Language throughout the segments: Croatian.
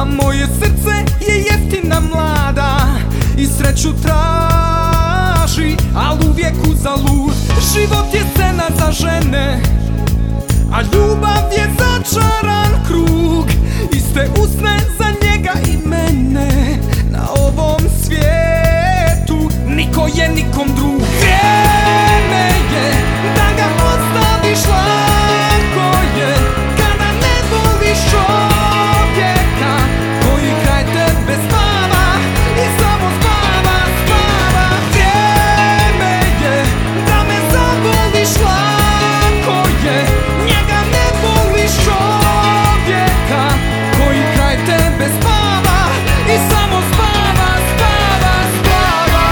A moje srce je jeftina mlada i sreću traži, al uvijek uzalud. Život je scena za žene, a ljubav je začaran krug. Iste usne za njega i mene, na ovom svijetu niko je nikom drug. Vrijeme je da ga ostaviš, lako je kada ne voliš čovjeka koji kraj tebe spava i samo spava, spava. Vrijeme je da me zavoliš, lako je, njega ne voliš čovjeka koji kraj tebe spava i samo spava, spava, spava.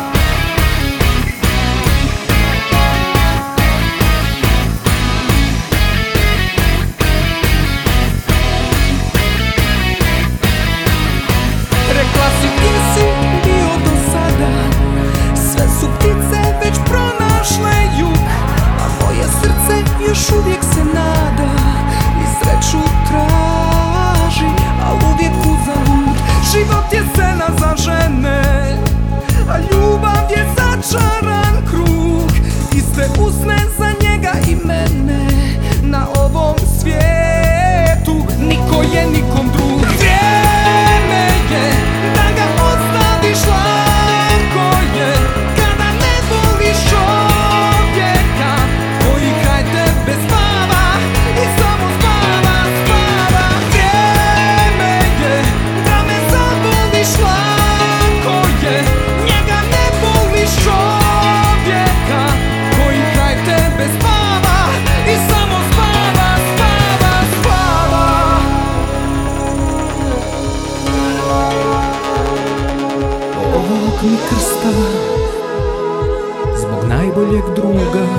Rekla si gdje si bio do sada, sve su ptice već pronašle jug, a moje srce još uvijek se nada i sreću traži, a uvijek uzalud. Život je scena za žene, a ljubav je začaran krug. Iste usne za njega i mene, na ovom svijetu niko je nikom drug. Vrijeme je da ga ostaviš, lako je kada ne voliš čovjeka koji kraj tebe spava i samo spava, spava. Vrijeme je da me zavoliš, lako je, njega ne voliš čovjeka koji kraj tebe spava i samo spava, spava, spava. Ovog mi krsta zbog najboljeg druga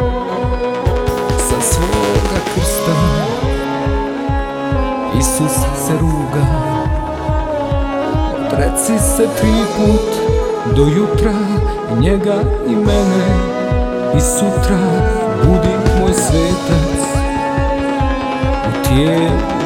sa svoga krsta Isus se ruga. Odreci se 3 put do jutra, njega i mene, i sutra budi moj svetac u tijelu